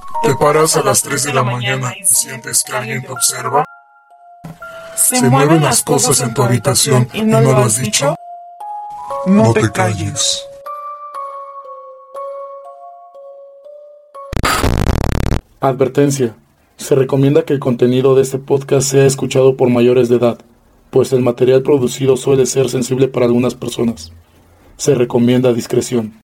Te paras a las 3 de la mañana y sientes que alguien te observa. Se mueven las cosas en tu habitación y no lo has dicho. No te calles. Advertencia. Se recomienda que el contenido de este podcast sea escuchado por mayores de edad, pues el material producido suele ser sensible para algunas personas. Se recomienda discreción.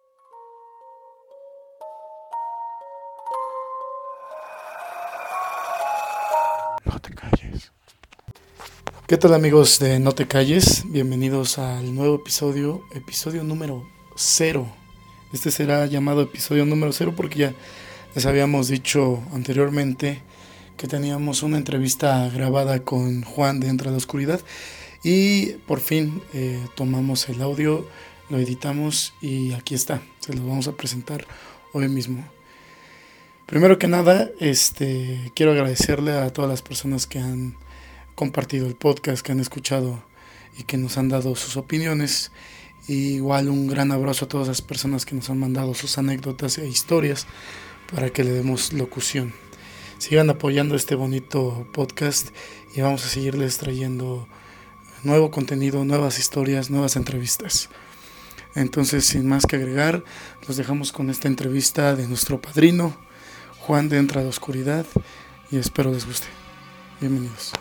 No te calles. ¿Qué tal, amigos de No te calles? Bienvenidos al nuevo episodio número 0. Este será llamado episodio número 0 porque ya les habíamos dicho anteriormente que teníamos una entrevista grabada con Juan de Entra a la Oscuridad y por fin tomamos el audio, lo editamos y aquí está, se los vamos a presentar hoy mismo. Primero que nada, quiero agradecerle a todas las personas que han compartido el podcast, que han escuchado y que nos han dado sus opiniones. Y igual un gran abrazo a todas las personas que nos han mandado sus anécdotas e historias para que le demos locución. Sigan apoyando este bonito podcast y vamos a seguirles trayendo nuevo contenido, nuevas historias, nuevas entrevistas. Entonces, sin más que agregar, los dejamos con esta entrevista de nuestro padrino, Juan de Entra a la Oscuridad, y espero les guste. Bienvenidos.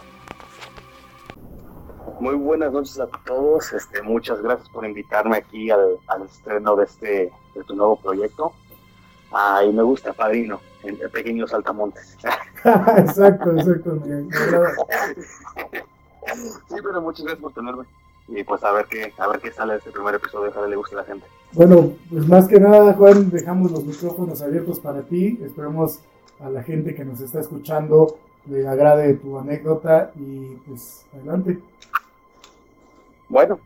Muy buenas noches a todos, muchas gracias por invitarme aquí al estreno de tu nuevo proyecto. Y me gusta, padrino, el pequeño saltamontes. Exacto. Sí, pero muchas gracias por tenerme. Y pues a ver qué sale de este primer episodio, ojalá le guste a la gente. Bueno, pues más que nada, Juan, dejamos los micrófonos abiertos para ti. Esperemos a la gente que nos está escuchando le agrade tu anécdota y pues adelante. Bueno,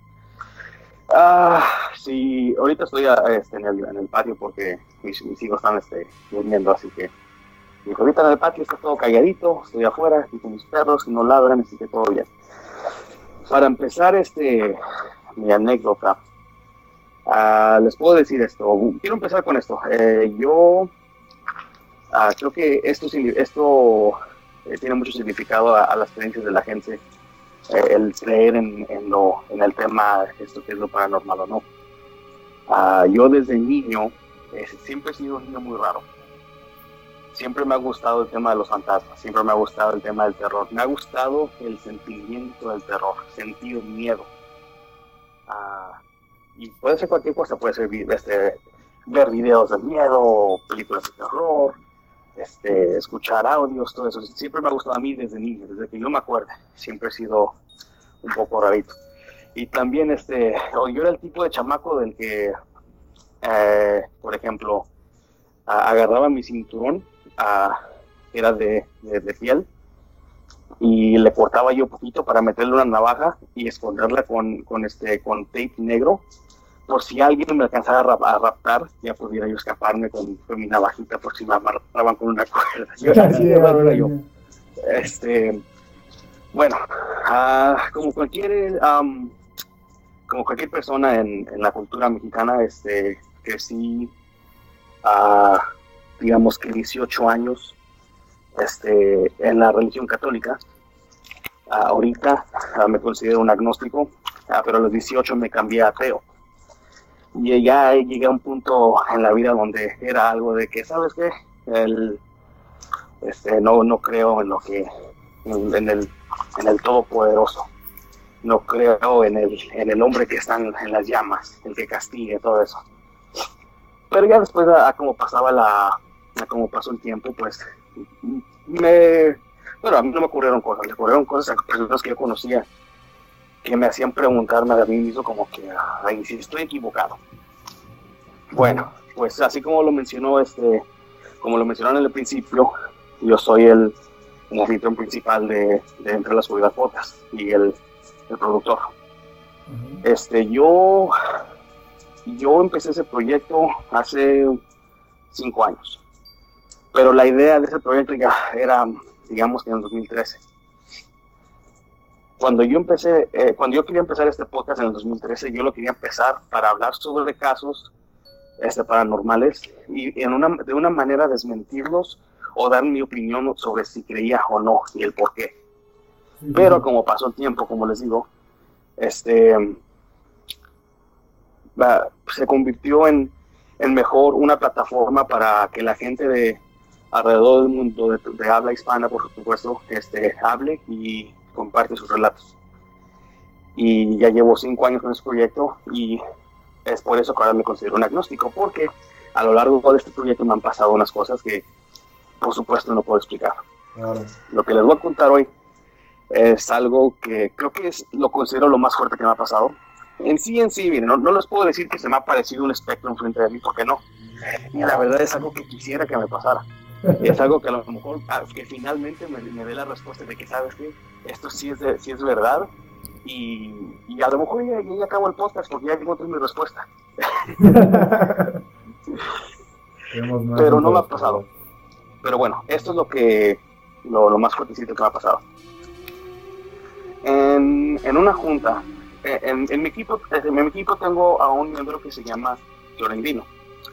sí, ahorita estoy en el patio porque mis hijos están durmiendo, así que ahorita en el patio está todo calladito, estoy afuera, aquí con mis perros, no ladran, así que todo bien. Para empezar mi anécdota, les puedo decir esto, quiero empezar con esto. Yo creo que esto tiene mucho significado a las creencias de la gente. El creer en el tema, esto que es lo paranormal o no. Yo desde niño siempre he sido un niño muy raro. Siempre me ha gustado el tema de los fantasmas, siempre me ha gustado el tema del terror, me ha gustado el sentimiento del terror, sentir miedo. Y puede ser cualquier cosa, puede ser ver videos de miedo, películas de terror, escuchar audios, todo eso. Siempre me ha gustado a mí desde niño, desde que yo me acuerdo. Siempre he sido un poco rarito. Y también yo era el tipo de chamaco del que, por ejemplo, agarraba mi cinturón, era de piel, y le cortaba yo poquito para meterle una navaja y esconderla con tape negro, por si alguien me alcanzara a raptar, ya pudiera yo escaparme con mi navajita por si me amarraban con una cuerda. Yo. Bueno, como cualquier persona en la cultura mexicana, crecí, digamos que 18 años en la religión católica. Ahorita me considero un agnóstico, pero a los 18 me cambié a ateo. Y ya llegué a un punto en la vida donde era algo de que, ¿sabes qué? No creo en el Todopoderoso. No creo en el hombre que está en las llamas, el que castigue, todo eso. Pero ya después, como pasó el tiempo, pues, a mí no me ocurrieron cosas, le ocurrieron cosas a personas que yo conocía que me hacían preguntarme a mí mismo como que, si estoy equivocado. Bueno, pues así como lo mencionaron en el principio, yo soy el anfitrión principal de Entre las Oscuridad Podcast y el productor. Uh-huh. Yo empecé ese proyecto hace 5 años, pero la idea de ese proyecto ya era, digamos que en el 2013. Cuando yo quería empezar este podcast en el 2013, yo lo quería empezar para hablar sobre casos paranormales y de una manera desmentirlos o dar mi opinión sobre si creía o no y el por qué. Pero como pasó el tiempo, como les digo, se convirtió en mejor una plataforma para que la gente de alrededor del mundo de habla hispana, por supuesto, hable y comparte sus relatos. Y ya llevo 5 años con este proyecto y es por eso que ahora me considero un agnóstico, porque a lo largo de este proyecto me han pasado unas cosas que por supuesto no puedo explicar. Claro. Lo que les voy a contar hoy es algo que creo que lo considero lo más fuerte que me ha pasado. En sí, miren, no les puedo decir que se me ha aparecido un espectro enfrente de mí, porque no. Y la verdad es algo que quisiera que me pasara. Y es algo que a lo mejor, que finalmente me dé la respuesta de que, ¿sabes qué? Esto sí es verdad. Y a lo mejor ya acabo el podcast porque ya encontré mi respuesta. Pero no me ha pasado. Pero bueno, esto es lo más fuertecito que me ha pasado. En una junta, en mi equipo tengo a un miembro que se llama Florentino.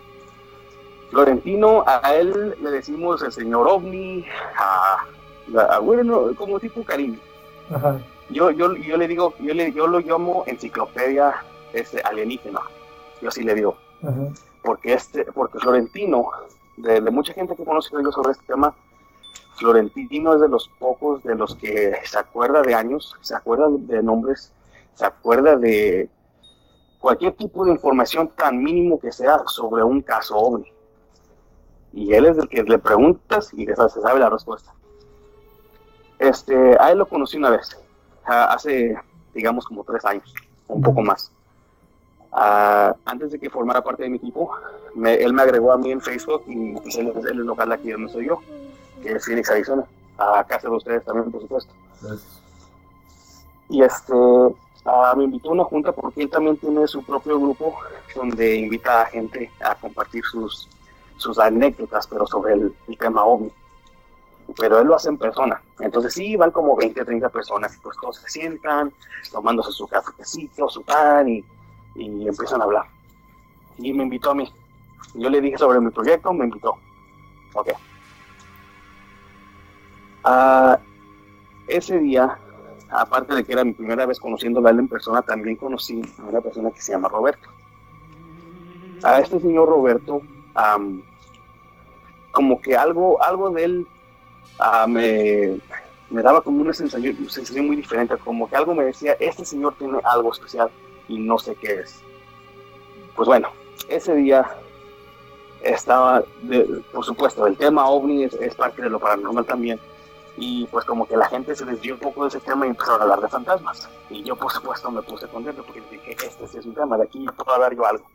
A él le decimos el señor OVNI, bueno, como tipo cariño. Ajá. Yo le digo, yo lo llamo enciclopedia alienígena. Yo así le digo. Ajá. Porque Florentino, de mucha gente que conoce yo sobre este tema, Florentino es de los pocos de los que se acuerda de años, se acuerda de nombres, se acuerda de cualquier tipo de información tan mínimo que sea sobre un caso OVNI. Y él es el que le preguntas y se sabe la respuesta. A él lo conocí una vez, hace, digamos, como 3 años, un poco más. Antes de que formara parte de mi equipo, él me agregó a mí en Facebook y pues él es local aquí donde soy yo, que es Phoenix, Arizona, a casa de ustedes también, por supuesto. Gracias. Y me invitó a una junta porque él también tiene su propio grupo donde invita a gente a compartir sus anécdotas, pero sobre el tema OVNI. Pero él lo hace en persona. Entonces sí, van como 20, 30 personas, y pues todos se sientan, tomándose su cafecito, su pan, y empiezan a hablar. Y me invitó a mí. Yo le dije sobre mi proyecto, me invitó. Ok. Ese día, aparte de que era mi primera vez conociéndolo a él en persona, también conocí a una persona que se llama Roberto. A este señor Roberto, como que algo de él me daba como una sensación muy diferente, como que algo me decía, este señor tiene algo especial y no sé qué es. Pues bueno, ese día estaba, por supuesto, el tema OVNI es parte de lo paranormal también, y pues como que la gente se desvió un poco de ese tema y empezaron a hablar de fantasmas, y yo por supuesto me puse contento porque dije, este sí es un tema, de aquí puedo hablar yo algo.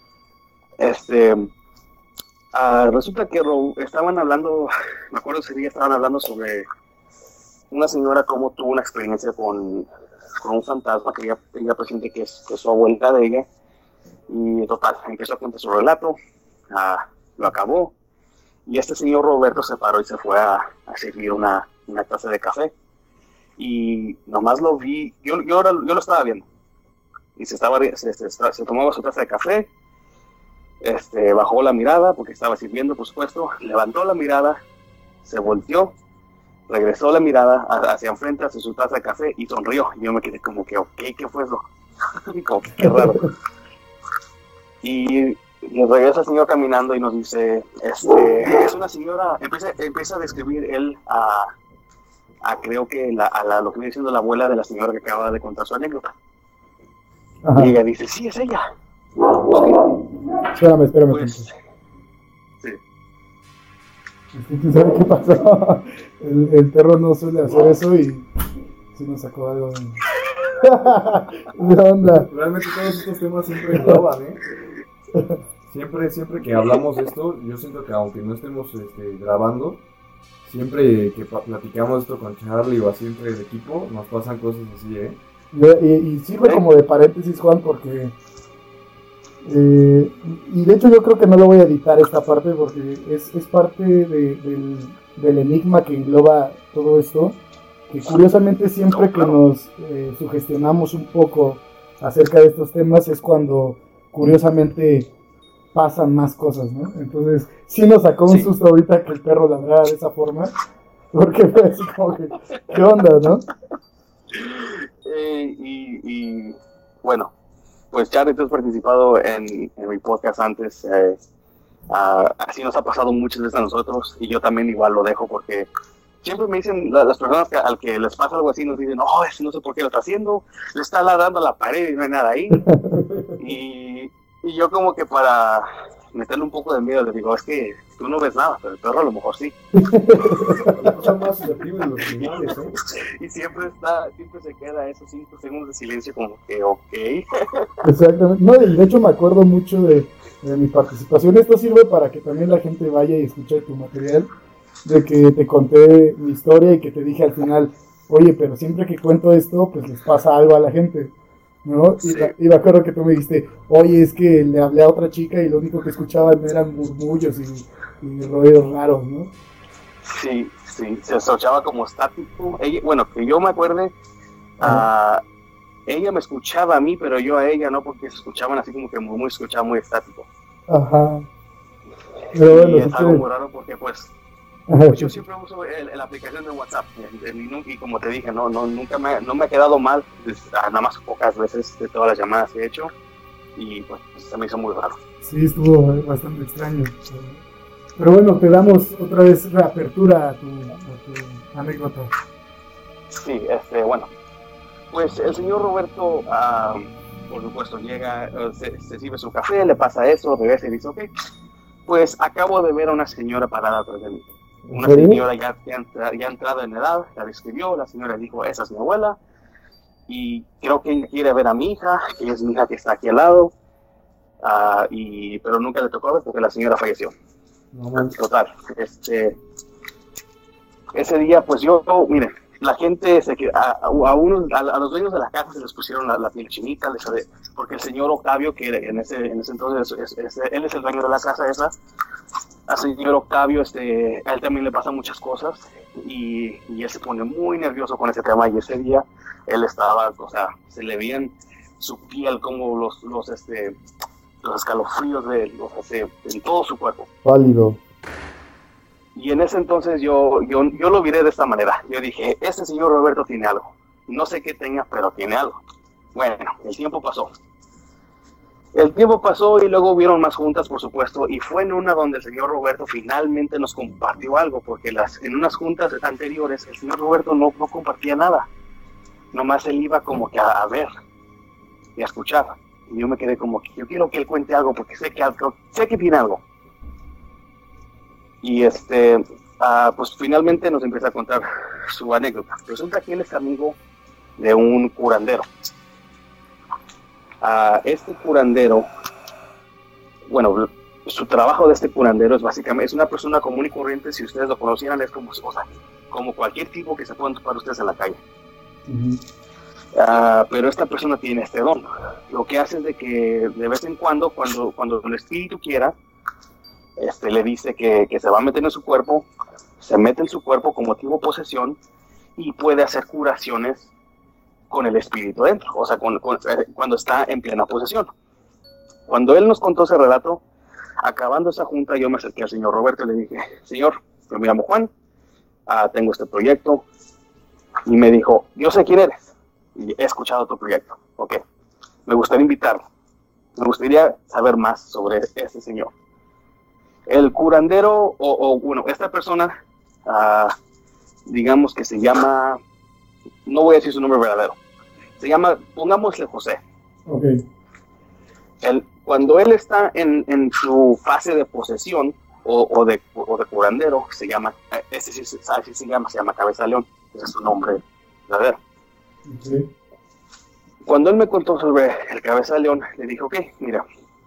Resulta que estaban hablando, me acuerdo ese día estaban hablando sobre una señora cómo tuvo una experiencia con un fantasma que ella presente que es su abuelita de ella, y total, empezó a contar su relato, lo acabó, y este señor Roberto se paró y se fue a servir una taza de café, y nomás lo vi, yo lo estaba viendo, y se tomaba su taza de café, bajó la mirada porque estaba sirviendo, por supuesto, levantó la mirada, se volteó, regresó la mirada hacia enfrente, hacia su taza de café y sonrió. Y yo me quedé como que, ok, ¿qué fue eso? Como que qué raro. Y regresa el señor caminando y nos dice, es una señora, empieza a describir él creo que lo que viene siendo la abuela de la señora que acaba de contar su anécdota. Ajá. Y ella dice, sí, es ella. Okay. Espérame. Pues, sí. ¿Tú sabes qué pasó? El perro no suele hacer eso y sí nos sacó algo de onda. Realmente todos estos temas siempre engloban, Siempre que hablamos de esto, yo siento que aunque no estemos grabando, siempre que platicamos esto con Charlie o así entre el equipo, nos pasan cosas así, Y sirve como de paréntesis, Juan, porque y de hecho yo creo que no lo voy a editar esta parte porque es parte del enigma que engloba todo esto, que curiosamente siempre que nos sugestionamos un poco acerca de estos temas es cuando curiosamente pasan más cosas, ¿no? Entonces, sí nos sacó un susto ahorita que el perro ladrara de esa forma, porque fue así como que, ¿qué onda, no? Y bueno, pues Charlie, tú has participado en mi podcast antes, así nos ha pasado muchas veces a nosotros, y yo también igual lo dejo porque siempre me dicen las personas al que les pasa algo así, nos dicen, no sé por qué lo está haciendo, le está ladrando a la pared y no hay nada ahí. y yo como que para meterle un poco de miedo les digo, es que tú no ves nada, pero el perro a lo mejor sí. Más susceptible los animales, ¿eh? Y siempre se queda esos 5 segundos de silencio como que ok. Exactamente. No, de hecho me acuerdo mucho de mi participación. Esto sirve para que también la gente vaya y escuche tu material, de que te conté mi historia y que te dije al final, oye, pero siempre que cuento esto, pues les pasa algo a la gente, ¿no? Sí. Y me acuerdo que tú me dijiste, oye, es que le hablé a otra chica y lo único que escuchaban eran murmullos y ruidos raros, ¿no? Sí, se escuchaba como estático. Ella, bueno, que yo me acuerde, ella me escuchaba a mí, pero yo a ella no, porque se escuchaban así como que muy escuchaba muy estático. Ajá. Pero bueno, y es algo muy raro porque pues yo siempre uso la aplicación de WhatsApp y como te dije, nunca me ha quedado mal, nada más pocas veces de todas las llamadas que he hecho, y pues se me hizo muy raro. Sí, estuvo bastante extraño. Pero bueno, te damos otra vez reapertura a tu anécdota. Sí, bueno, pues el señor Roberto, por supuesto, llega, se sirve su café, le pasa eso, regresa y dice, ok, pues acabo de ver a una señora parada atrás de mí. Una señora ya entrada en edad, la describió, la señora dijo, esa es mi abuela, y creo que ella quiere ver a mi hija, que es mi hija que está aquí al lado, pero nunca le tocó ver porque la señora falleció. Total, ese día pues mire, la gente a los dueños de la casa se les pusieron la piel chinita, porque el señor Octavio, que en ese entonces él es el dueño de la casa esa, al señor Octavio, a él también le pasan muchas cosas y él se pone muy nervioso con ese tema, y ese día él estaba, o sea, se le veían su piel como los escalofríos en todo su cuerpo. Pálido. Y en ese entonces yo lo miré de esta manera. Yo dije, ese señor Roberto tiene algo. No sé qué tenga, pero tiene algo. Bueno, el tiempo pasó. Y luego hubieron más juntas, por supuesto, y fue en una donde el señor Roberto finalmente nos compartió algo, porque en unas juntas anteriores el señor Roberto no compartía nada. Nomás él iba como que a ver y a escuchar. Y yo me quedé como que yo quiero que él cuente algo, porque sé que tiene algo. Y pues finalmente nos empieza a contar su anécdota. Resulta que él es amigo de un curandero. Este curandero, bueno, su trabajo de este curandero es básicamente, es una persona común y corriente. Si ustedes lo conocieran, es como cualquier tipo que se puedan topar ustedes en la calle. Uh-huh. Pero esta persona tiene este don. Lo que hace es de que de vez en cuando el espíritu quiera, le dice que se va a meter en su cuerpo, se mete en su cuerpo como tipo posesión, y puede hacer curaciones con el espíritu dentro, o sea, cuando está en plena posesión. Cuando él nos contó ese relato, acabando esa junta, yo me acerqué al señor Roberto y le dije, señor, yo me llamo Juan, tengo este proyecto, y me dijo, yo sé quién eres, y he escuchado tu proyecto, ok, me gustaría invitarlo, me gustaría saber más sobre este señor. El curandero, bueno, esta persona, digamos que se llama, no voy a decir su nombre verdadero, se llama, pongámosle José. Okay. Cuando él está en su fase de posesión o de curandero, se llama Cabeza de León, ese es su nombre verdadero. Okay. Cuando él me contó sobre el Cabeza de León, le dije, ok, mira,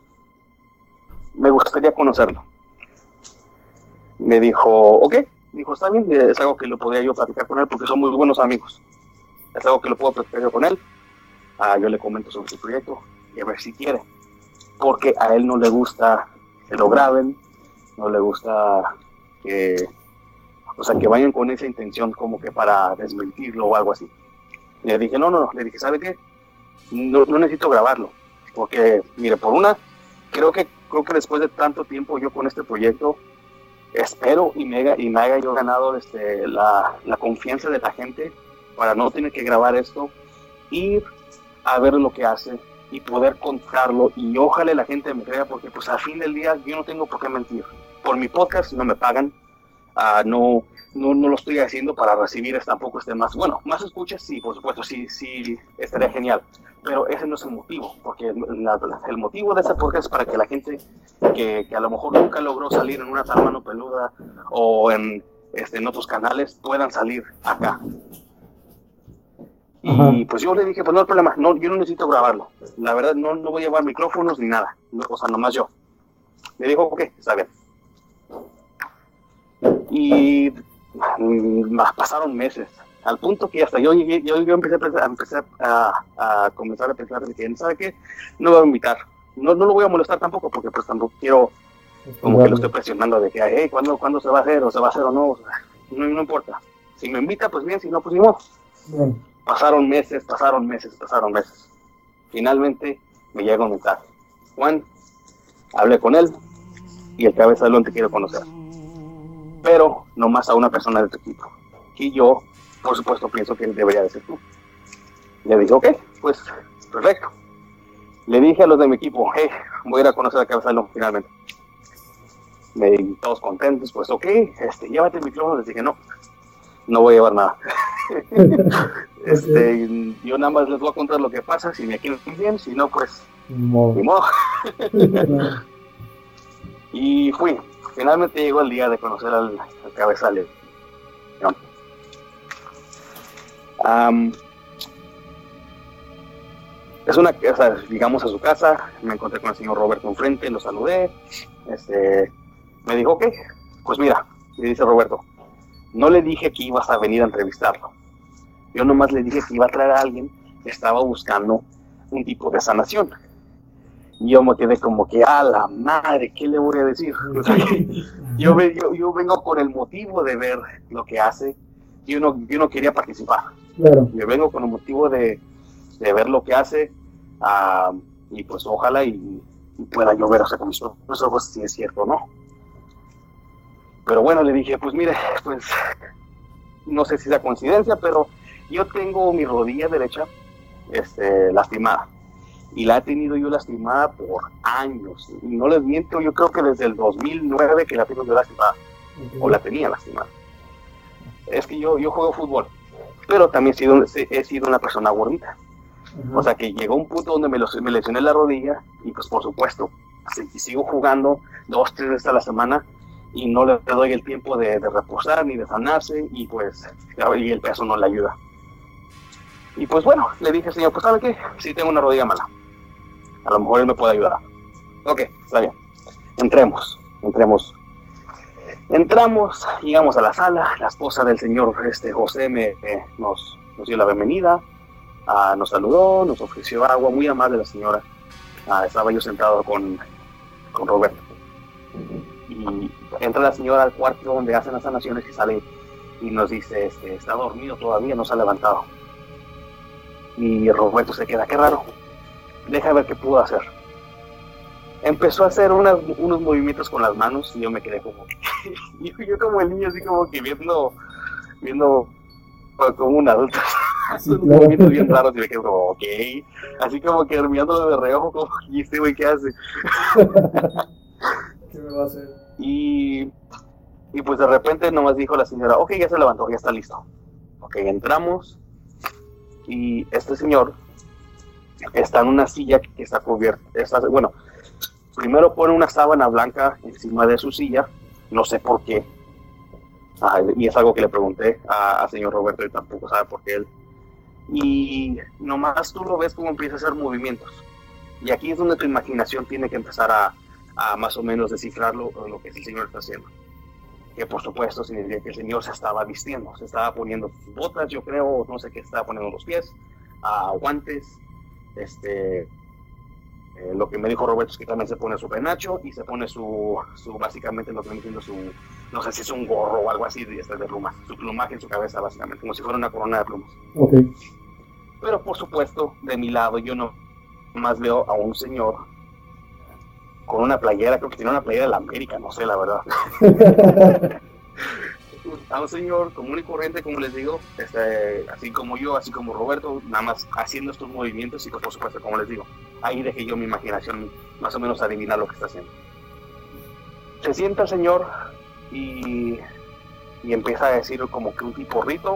me gustaría conocerlo. Me dijo, ok, está bien, es algo que lo podía yo platicar con él porque son muy buenos amigos. Es algo que lo puedo platicar yo con él. Yo le comento sobre su proyecto y a ver si quiere. Porque a él no le gusta que lo graben, no le gusta que vayan con esa intención como que para desmentirlo o algo así. Le dije, no, le dije, ¿sabe qué? No necesito grabarlo. Porque, mire, por una, creo que creo que después de tanto tiempo yo con este proyecto, espero y me haya yo ganado la confianza de la gente para no tener que grabar esto, ir a ver lo que hace y poder contarlo, y ojalá la gente me crea, porque pues al fin del día yo no tengo por qué mentir. Por mi podcast no me pagan, no lo estoy haciendo para recibir tampoco más escuchas, sí, por supuesto, sí estaría genial, pero ese no es el motivo, porque el motivo de ese podcast es para que la gente que a lo mejor nunca logró salir en una tal mano peluda o en otros canales puedan salir acá. Y pues yo le dije, pues no hay problema, yo no necesito grabarlo, la verdad no voy a llevar micrófonos ni nada, nomás yo. Me dijo, ok, está bien. Y pasaron meses, al punto que hasta yo empecé a comenzar a pensar de que, ¿sabe qué? No me voy a invitar, no lo voy a molestar tampoco, porque pues tampoco quiero como que lo estoy presionando de que, hey, ¿cuándo se va a hacer? ¿O se va a hacer o no? O sea, no importa, si me invita pues bien, si no pues ni modo. Pasaron meses. Finalmente me llega un mensaje. Juan, hablé con él y el cabeza de león te quiero conocer, pero no más a una persona de tu equipo. Y yo, por supuesto, pienso que debería de ser tú. Le dije, ok, pues perfecto. Le dije a los de mi equipo, hey, voy a ir a conocer a cabeza de león finalmente. Todos contentos, pues ok, llévate el micrófono. Les dije, no voy a llevar nada. Yo nada más les voy a contar lo que pasa, si me quieren bien, si no pues ni modo. Y fui, finalmente llegó el día de conocer al cabeza de león. Llegamos a su casa, me encontré con el señor Roberto enfrente, lo saludé, me dijo, ok, pues mira, le dice Roberto, no le dije que ibas a venir a entrevistarlo. Yo nomás le dije que iba a traer a alguien que estaba buscando un tipo de sanación. Y yo me quedé como que, a la madre, ¿qué le voy a decir? O sea, yo vengo con el motivo de ver lo que hace. Yo no quería participar. Claro. Yo vengo con el motivo de ver lo que hace. Y pues ojalá y pueda yo ver, o sea, con mis ojos si es cierto o no. Pero bueno, le dije, pues mire, pues no sé si sea coincidencia, pero yo tengo mi rodilla derecha lastimada, y la he tenido yo lastimada por años, y no les miento, yo creo que desde el 2009 que la tengo yo lastimada, o la tenía lastimada. Es que yo juego fútbol, pero también he sido una persona gordita. O sea que llegó un punto donde me lesioné la rodilla, y pues por supuesto, sigo jugando 2-3 veces a la semana, y no le doy el tiempo de reposar ni de sanarse, y pues y el peso no le ayuda. Y pues bueno, le dije, señor, pues ¿sabe qué? Sí tengo una rodilla mala, a lo mejor él me puede ayudar. Ok, está bien, entramos, llegamos a la sala. La esposa del señor José nos dio la bienvenida, nos saludó, nos ofreció agua, muy amable la señora. Estaba yo sentado con Roberto, y entra la señora al cuarto donde hacen las sanaciones y sale y nos dice, está dormido todavía, no se ha levantado. Y Roberto se queda, qué raro, deja ver qué pudo hacer. Empezó a hacer unos movimientos con las manos, y yo me quedé como yo como el niño, así como que viendo como un adulto. Son unos movimientos bien raros, y me quedo como, ok, así como que mirándolo de reojo, como, ¿y este güey qué hace? ¿Qué me va a hacer? Y pues de repente nomás dijo la señora, ok, ya se levantó, ya está listo. Ok, entramos, y este señor está en una silla que está cubierta. Primero pone una sábana blanca encima de su silla, no sé por qué. Y es algo que le pregunté al señor Roberto, y tampoco sabe por qué él. Y nomás tú lo ves como empieza a hacer movimientos. Y aquí es donde tu imaginación tiene que empezar a más o menos descifrar lo que el señor está haciendo. Que por supuesto significa que el señor se estaba vistiendo, se estaba poniendo sus botas, yo creo, no sé qué estaba poniendo en los pies, guantes, lo que me dijo Roberto es que también se pone su penacho y se pone su básicamente lo que viene siendo no sé si es un gorro o algo así de plumas, su plumaje en su cabeza básicamente, como si fuera una corona de plumas. Okay. Pero por supuesto, de mi lado yo no más veo a un señor con una playera, creo que tiene una playera de la América, no sé la verdad. A un señor común y corriente, como les digo, así como yo, así como Roberto, nada más haciendo estos movimientos y pues por supuesto, como les digo, ahí dejé yo mi imaginación más o menos adivinar lo que está haciendo. Se sienta el señor y empieza a decir como que un tipo rito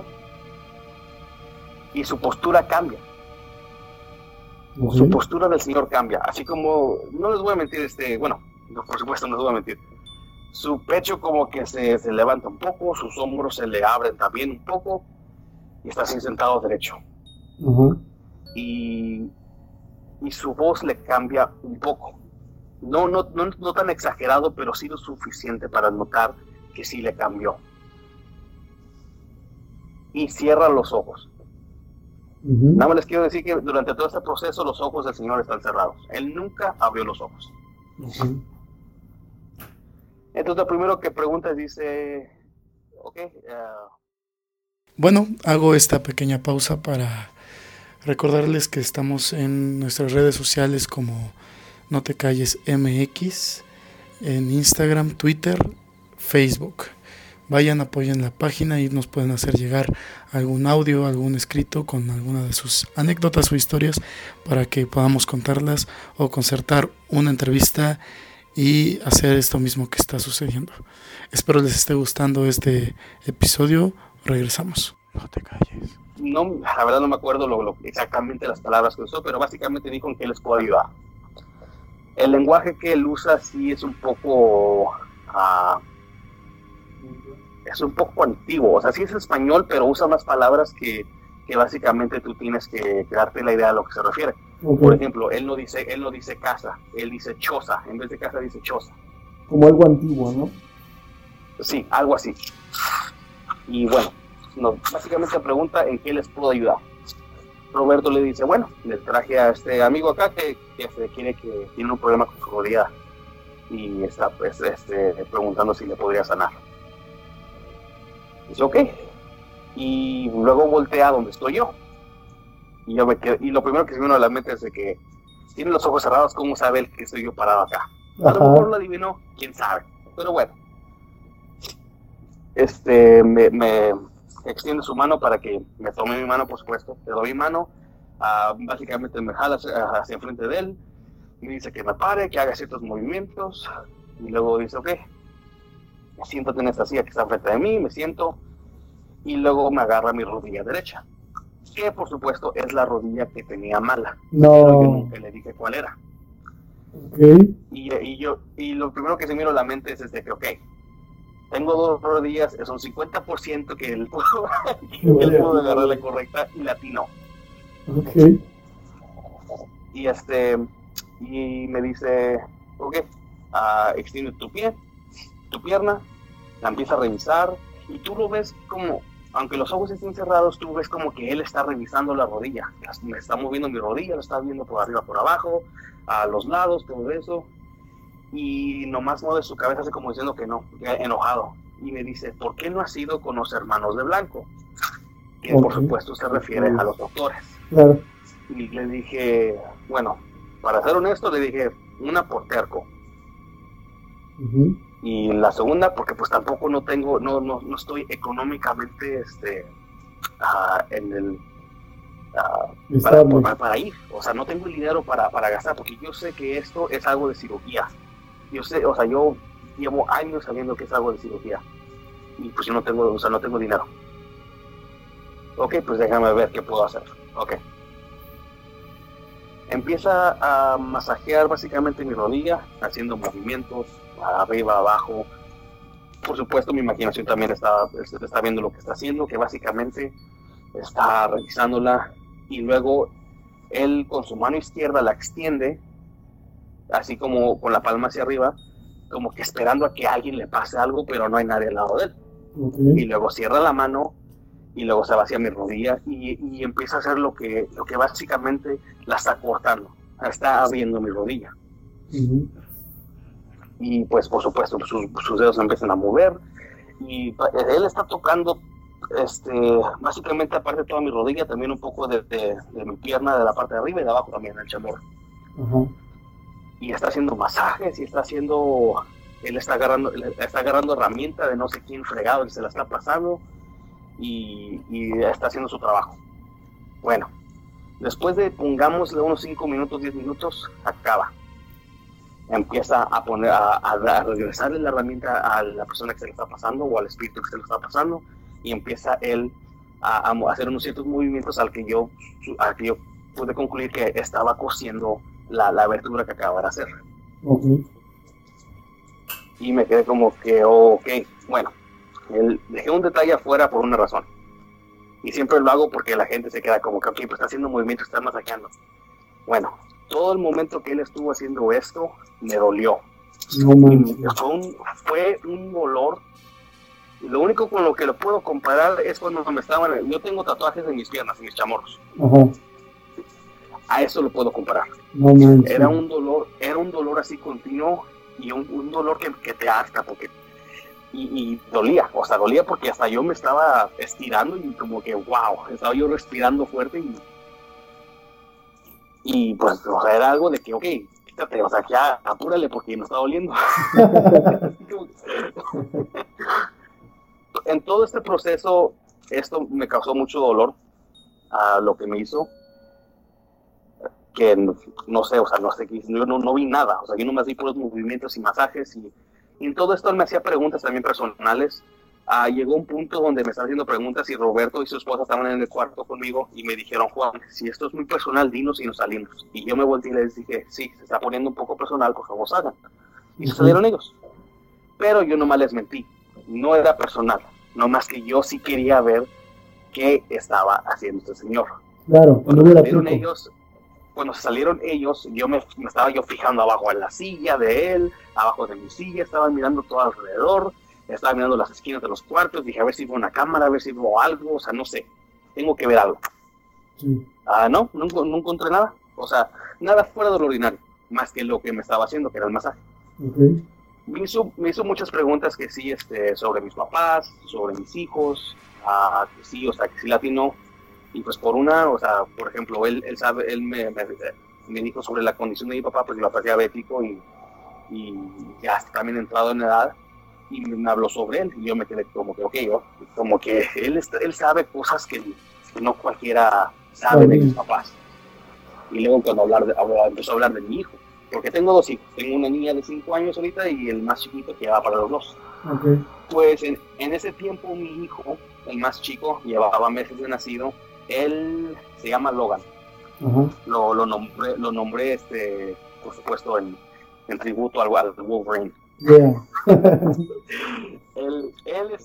y su postura cambia. Su postura del señor cambia, así como, no les voy a mentir, bueno, por supuesto no les voy a mentir, su pecho como que se levanta un poco, sus hombros se le abren también un poco y está así sentado derecho. Y su voz le cambia un poco, no tan exagerado, pero sí lo suficiente para notar que sí le cambió. Y cierra los ojos. Nada más les quiero decir que durante todo este proceso los ojos del señor están cerrados. Él nunca abrió los ojos. Entonces lo primero que pregunta es, dice, Bueno, hago esta pequeña pausa para recordarles que estamos en nuestras redes sociales como No Te Calles MX, en Instagram, Twitter, Facebook. Vayan, apoyen la página y nos pueden hacer llegar algún audio, algún escrito con alguna de sus anécdotas o historias para que podamos contarlas o concertar una entrevista y hacer esto mismo que está sucediendo. Espero les esté gustando este episodio. Regresamos. No te calles. No, la verdad no me acuerdo exactamente las palabras que usó, pero básicamente dijo en qué les puedo ayudar. El lenguaje que él usa sí es un poco antiguo, o sea, sí es español, pero usa unas palabras que básicamente tú tienes que darte la idea de lo que se refiere. Por ejemplo, él no dice casa, él dice choza, en vez de casa dice choza. Como algo antiguo, ¿no? Sí, algo así. Y bueno, básicamente pregunta en qué les puedo ayudar. Roberto le dice, bueno, le traje a este amigo acá que tiene un problema con su rodilla y está preguntando si le podría sanar. Dice, ok. Y luego voltea a donde estoy yo. Y yo me quedo, y lo primero que se me vino a la mente es de que tiene los ojos cerrados, ¿cómo sabe él que estoy yo parado acá? A lo mejor lo adivinó, quién sabe. Pero bueno. Me extiende su mano para que me tome mi mano, por supuesto. Le doy mi mano, básicamente me jala hacia enfrente de él. Me dice que me pare, que haga ciertos movimientos. Y luego dice, ok, siéntate en esta silla que está enfrente de mí, me siento. Y luego me agarra mi rodilla derecha, que por supuesto es la rodilla que tenía mala. No. Pero yo nunca le dije cuál era. Okay. Y lo primero que se me vino a la mente es que, ok, tengo dos rodillas, es un 50% que él pudo agarrar la correcta y la atinó. Okay. Y me dice, ok, extiende tu pierna, la empieza a revisar y tú lo ves como, aunque los ojos estén cerrados, tú ves como que él está revisando la rodilla, me está moviendo mi rodilla, lo está viendo por arriba, por abajo, a los lados, todo eso, y nomás mueve su cabeza así como diciendo que no, enojado, y me dice, ¿por qué no has ido con los hermanos de blanco? Que por supuesto se refiere a los doctores. Claro. Y le dije, bueno, para ser honesto, le dije, una por terco. Y la segunda, porque pues tampoco no estoy económicamente en el para ir, o sea, no tengo el dinero para gastar, porque yo sé que esto es algo de cirugía. Yo sé, o sea, yo llevo años sabiendo que es algo de cirugía y pues yo no tengo dinero. Ok, pues déjame ver qué puedo hacer. Ok. Empieza a masajear básicamente mi rodilla, haciendo movimientos arriba, abajo. Por supuesto, mi imaginación también está viendo lo que está haciendo, que básicamente está revisándola, y luego él con su mano izquierda la extiende, así como con la palma hacia arriba, como que esperando a que a alguien le pase algo, pero no hay nadie al lado de él. Okay. Y luego cierra la mano y luego se va hacia mi rodilla y empieza a hacer lo que básicamente la está cortando, está abriendo mi rodilla. Y pues por supuesto sus dedos empiezan a mover y él está tocando básicamente aparte de toda mi rodilla, también un poco de mi pierna, de la parte de arriba y de abajo también el chamorro. y está haciendo masajes, y él está agarrando herramienta de no sé quién fregado, y se la está pasando, y está haciendo su trabajo. Bueno, después de, pongámosle unos 5 minutos, 10 minutos, acaba. Empieza a regresarle la herramienta a la persona que se le está pasando, o al espíritu que se le está pasando, y empieza él a hacer unos ciertos movimientos al que yo pude concluir que estaba cosiendo la abertura que acaba de hacer. Okay. Y me quedé como que, ok, bueno, dejé un detalle afuera por una razón. Y siempre lo hago porque la gente se queda como que, ok, pues está haciendo movimientos, está masajeando. Bueno, todo el momento que él estuvo haciendo esto, me dolió. Fue un dolor. Lo único con lo que lo puedo comparar es cuando yo tengo tatuajes en mis piernas, en mis chamorros. Ajá. A eso lo puedo comparar. Era un dolor así continuo, y un dolor que te harta, porque y dolía porque hasta yo me estaba estirando, y como que wow, estaba yo respirando fuerte, y pues, o sea, era algo de que, ok, quítate, o sea, ya apúrale porque me está doliendo. En todo este proceso, esto me causó mucho dolor, a lo que me hizo, que no sé, o sea, no sé, yo no vi nada, o sea, yo no me hacía puros movimientos y masajes, y en todo esto él me hacía preguntas también personales. Llegó un punto donde me estaba haciendo preguntas, y Roberto y su esposa estaban en el cuarto conmigo y me dijeron, Juan, si esto es muy personal, dinos y nos salimos. Y yo me volteé y les dije, sí, se está poniendo un poco personal, por favor salgan. Y se salieron ellos. Pero yo nomás les mentí, no era personal, nomás que yo sí quería ver qué estaba haciendo este señor. Claro, cuando se salieron ellos, yo me estaba fijando abajo en la silla de él, abajo de mi silla, estaba mirando todo alrededor, estaba mirando las esquinas de los cuartos, dije a ver si veo una cámara, a ver si veo algo, o sea, no sé, tengo que ver algo. Sí. No encontré nada, o sea, nada fuera de lo ordinario, más que lo que me estaba haciendo, que era el masaje. Okay. Me hizo muchas preguntas que sí, sobre mis papás, sobre mis hijos, que sí, o sea, que sí latino. Y pues por por ejemplo, él me dijo sobre la condición de mi papá, pues mi papá es diabético, y ya está también entrado en edad, y me habló sobre él, y yo me quedé como que, ok, como que él sabe cosas que no cualquiera sabe de mis papás. Y luego cuando empezó a hablar de mi hijo, porque tengo 2 hijos, tengo una niña de 5 años ahorita, y el más chiquito que va para los 2. Okay. Pues en ese tiempo mi hijo, el más chico, llevaba meses de nacido. Él se llama Logan. Ajá. Lo nombré por supuesto en tributo al Wolverine. Yeah. él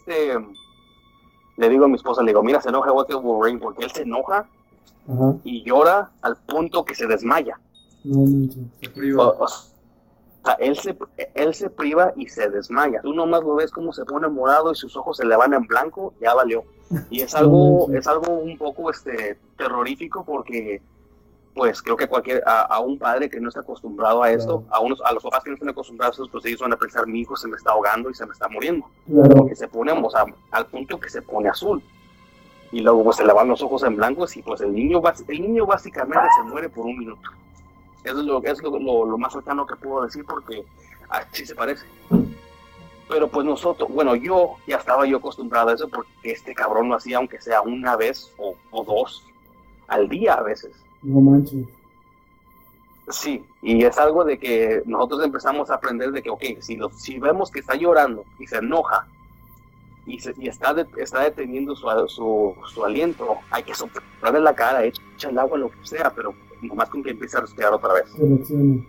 le digo a mi esposa, le digo, mira, se enoja igual que Wolverine, porque él se enoja. Ajá. Y llora al punto que se desmaya. No, se priva. O sea, él se priva y se desmaya. Tú nomás lo ves como se pone morado y sus ojos se le van en blanco, ya valió. Y es algo un poco terrorífico, porque pues creo que a un padre que no está acostumbrado a esto, claro, a los papás que no están acostumbrados a esto, pues ellos van a pensar, mi hijo se me está ahogando y se me está muriendo. Claro. Porque se pone, o sea, al punto que se pone azul. Y luego pues se le van los ojos en blancos, y pues el niño básicamente se muere por 1 minuto. Eso es lo más cercano que puedo decir, porque así se parece. Pero pues yo ya estaba acostumbrado a eso, porque este cabrón lo hacía aunque sea una vez o 2 al día a veces. No manches. Sí, y es algo de que nosotros empezamos a aprender de que, ok, si vemos que está llorando y se enoja y está deteniendo su aliento, hay que soplarle la cara, echar el agua, lo que sea, pero nomás con que empiece a respirar otra vez. Seleccione.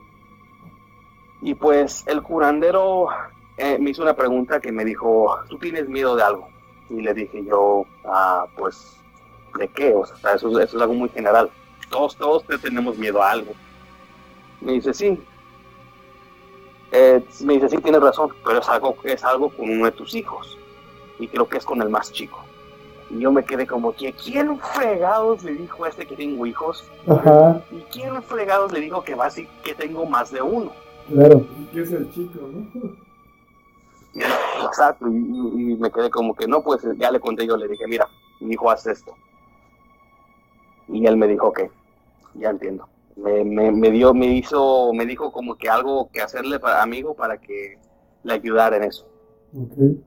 Y pues el curandero me hizo una pregunta que me dijo, ¿tú tienes miedo de algo? Y le dije yo, pues, ¿de qué? O sea, eso es algo muy general. Todos tenemos miedo a algo. Me dice, sí. Sí, tienes razón, pero es algo con uno de tus hijos. Y creo que es con el más chico. Y yo me quedé como que, ¿quién fregados le dijo a que tengo hijos? Ajá. ¿Y quién fregados le dijo que tengo más de uno? Claro. ¿Y qué es el chico, no? Exacto, y me quedé como que, no, pues ya le conté, yo le dije, mira, mi hijo hace esto. Y él me dijo, ok, ya entiendo. me dijo como que algo que hacerle amigo para que le ayudara en eso. Okay.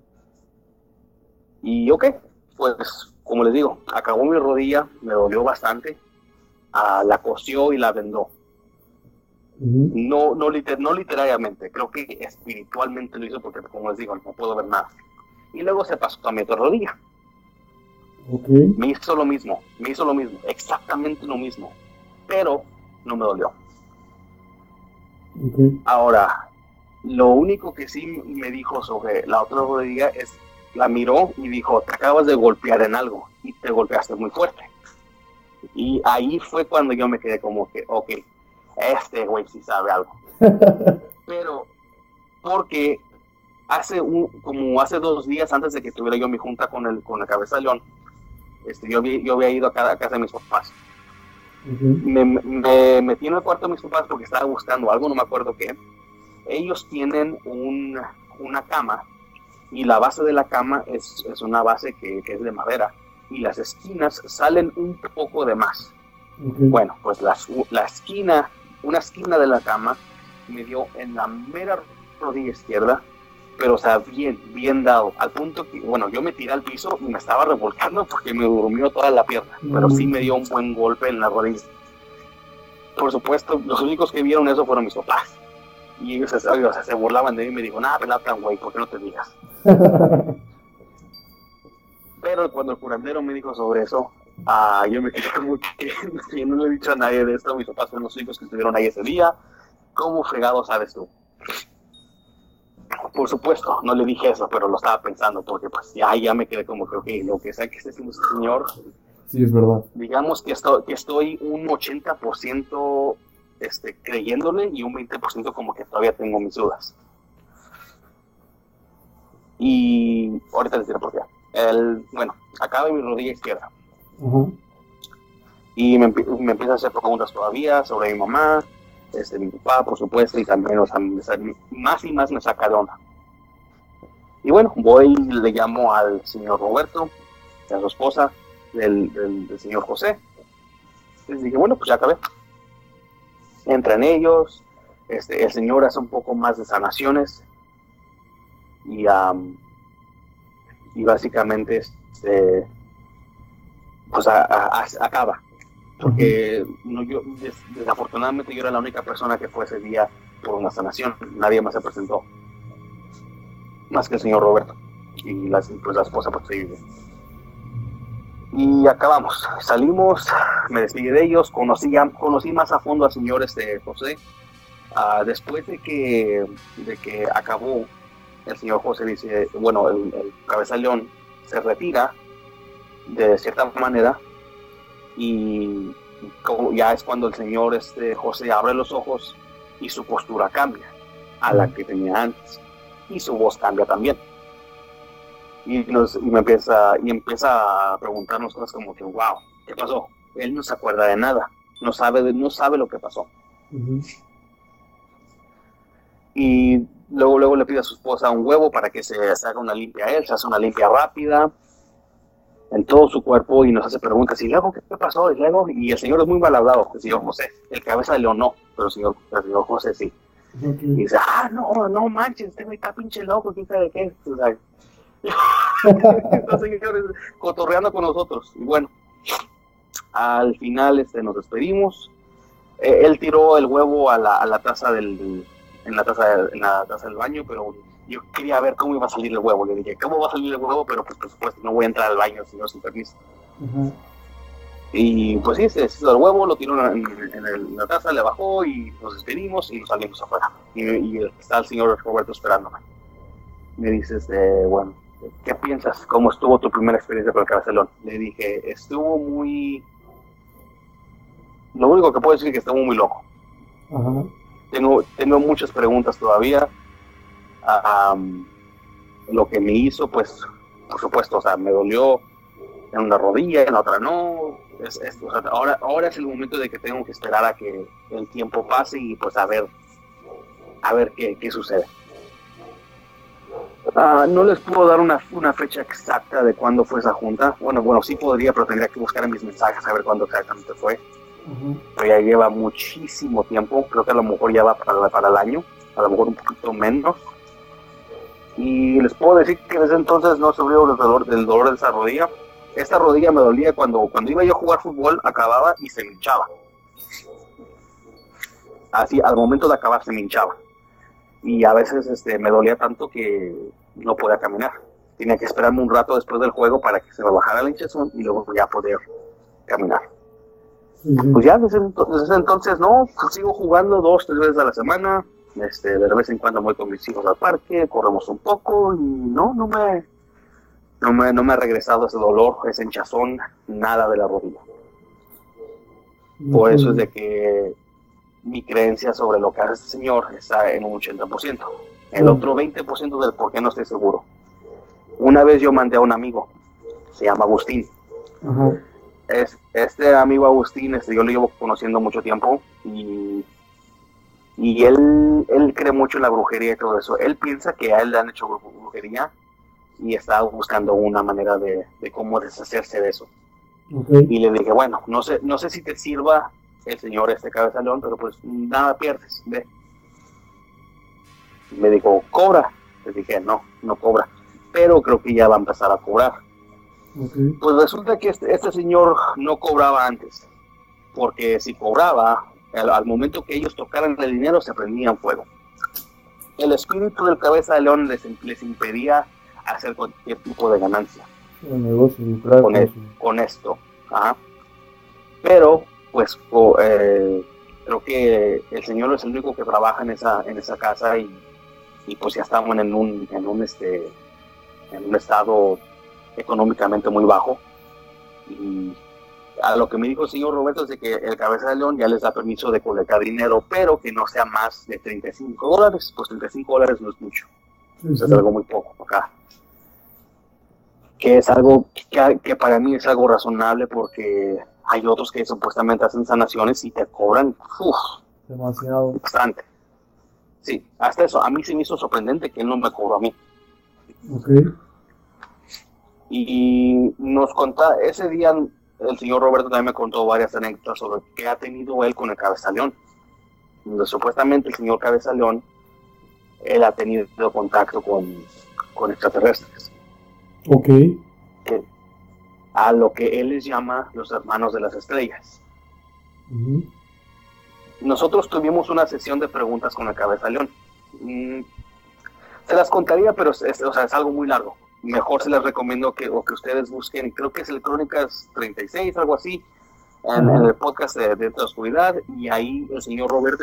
Y pues como les digo, acabó mi rodilla, me dolió bastante, la cosió y la vendó. Uh-huh. No literalmente, creo que espiritualmente lo hizo porque, como les digo, no puedo ver nada. Y luego se pasó a mi otra rodilla. Okay. Me hizo lo mismo, exactamente lo mismo, pero no me dolió. Okay. Ahora, lo único que sí me dijo sobre la otra rodilla es, la miró y dijo, te acabas de golpear en algo y te golpeaste muy fuerte. Y ahí fue cuando yo me quedé como que, ok, este güey sí sabe algo. Pero, porque como hace 2 días antes de que tuviera yo mi junta con el Cabeza de León, yo había ido a casa de mis papás. Uh-huh. Me metí en el cuarto de mis papás porque estaba buscando algo, no me acuerdo qué. Ellos tienen una cama y la base de la cama es una base que es de madera y las esquinas salen un poco de más. Okay. Bueno, pues una esquina de la cama me dio en la mera rodilla izquierda, pero o sea, bien dado, al punto que, bueno, yo me tiré al piso y me estaba revolcando porque me durmió toda la pierna, pero sí me dio un buen golpe en la rodilla. Por supuesto, los únicos que vieron eso fueron mis papás. Y ellos se burlaban de mí y me dijo, nada, pelata, güey, ¿por qué no te digas? Pero cuando el curandero me dijo sobre eso, yo me quedé como que yo no le he dicho a nadie de esto. Mis papás fueron los únicos que estuvieron ahí ese día. ¿Cómo fregado sabes tú? Por supuesto, no le dije eso, pero lo estaba pensando porque pues ya me quedé como que, ok, lo que sea que esté haciendo ese señor. Sí, es verdad. Digamos que estoy un 80% creyéndole y un 20% como que todavía tengo mis dudas. Y ahorita les diré por qué. Bueno, acaba mi rodilla izquierda. Uh-huh. Y me empieza a hacer preguntas todavía sobre mi mamá, mi papá, por supuesto, y también, o sea, más y más me saca de onda. Y bueno, voy y le llamo al señor Roberto, a su esposa, del señor José. Les dije, bueno, pues ya acabé. Entran ellos, el señor hace un poco más de sanaciones y básicamente pues acaba, porque desafortunadamente yo era la única persona que fue ese día por una sanación, nadie más se presentó, más que el señor Roberto y la esposa pues sí. Y acabamos, salimos, me despedí de ellos, conocí más a fondo al señor José. Después de que acabó, el señor José dice, bueno, el Cabeza de León se retira de cierta manera y ya es cuando el señor José abre los ojos y su postura cambia a la que tenía antes y su voz cambia también. Y empieza a preguntarnos cosas como que, wow, ¿qué pasó? Él no se acuerda de nada, no sabe lo que pasó. Uh-huh. Y luego le pide a su esposa un huevo para que se haga una limpia a él, se hace una limpia rápida en todo su cuerpo y nos hace preguntas, ¿y luego qué pasó? Y el señor es muy mal hablado, el señor José, el Cabeza de León no, pero el señor José sí. Okay. Y dice, no manches, este güey está pinche loco, quién sabe qué. O sea, entonces señores cotorreando con nosotros. Y bueno, al final nos despedimos. Él tiró el huevo a la taza en la taza del baño, pero yo quería ver cómo iba a salir el huevo. Le dije, ¿cómo va a salir el huevo? Pero pues por supuesto no voy a entrar al baño sino sin permiso. Uh-huh. Y pues sí, se hizo el huevo, lo tiró en la taza, le bajó y nos despedimos y nos salimos afuera. Y está el señor Roberto esperándome. Me dices, bueno, ¿qué piensas? ¿Cómo estuvo tu primera experiencia con el Cabeza de León? Le dije, estuvo muy... Lo único que puedo decir es que estuvo muy loco. Uh-huh. Tengo muchas preguntas todavía. Lo que me hizo, pues, por supuesto, o sea, me dolió en una rodilla, en la otra no. O sea, ahora es el momento de que tengo que esperar a que el tiempo pase y pues a ver qué sucede. No les puedo dar una fecha exacta de cuándo fue esa junta. Bueno, sí podría, pero tendría que buscar en mis mensajes a ver cuándo exactamente fue. pero ya lleva muchísimo tiempo, creo que a lo mejor ya va para el año, a lo mejor un poquito menos. Y les puedo decir que desde entonces no sufrió del dolor de esa rodilla. Esta rodilla me dolía cuando iba yo a jugar fútbol, acababa y se me hinchaba. Así, al momento de acabar se me hinchaba. Y a veces me dolía tanto que no podía caminar. Tenía que esperarme un rato después del juego para que se me bajara la hinchazón y luego ya poder caminar. Pues ya desde entonces no, pues sigo jugando 2-3 veces a la semana. De vez en cuando voy con mis hijos al parque, corremos un poco y no me ha regresado ese dolor, ese hinchazón, nada de la rodilla. Por eso es de que mi creencia sobre lo que hace este señor está en un 80%. El otro 20% del por qué no estoy seguro. Una vez yo mandé a un amigo, se llama Agustín. Este amigo Agustín, yo lo llevo conociendo mucho tiempo y él cree mucho en la brujería y todo eso. Él piensa que a él le han hecho brujería y está buscando una manera de cómo deshacerse de eso. Y le dije, bueno, no sé si te sirva el señor Cabeza de León, pero pues nada pierdes, ve. Me dijo, ¿cobra? Le dije, no cobra, pero creo que ya va a empezar a cobrar. Pues resulta que este señor no cobraba antes, porque si cobraba, al momento que ellos tocaran el dinero se prendían fuego. El espíritu del Cabeza de León les impedía hacer cualquier tipo de ganancia con esto. Pero pues creo que el señor es el único que trabaja en esa casa y pues ya estamos en un estado económicamente muy bajo. Y a lo que me dijo el señor Roberto es de que el Cabeza de León ya les da permiso de colectar dinero, pero que no sea más de $35. Pues $35 no es mucho, es algo muy poco acá. Que es algo que para mí es algo razonable, porque hay otros que supuestamente hacen sanaciones y te cobran demasiado, bastante. Sí, hasta eso a mí se me hizo sorprendente que él no me cobró a mí. Y nos contó ese día, el señor Roberto también me contó varias anécdotas sobre qué ha tenido él con el Cabeza de León, donde supuestamente el señor Cabeza de León, él ha tenido contacto con extraterrestres. A lo que él les llama los hermanos de las estrellas. Nosotros tuvimos una sesión de preguntas con el Cabeza de León. Se las contaría, pero es algo muy largo. Mejor se les recomiendo que ustedes busquen, creo que es el Crónicas 36, algo así, en el podcast de la oscuridad, y ahí el señor Roberto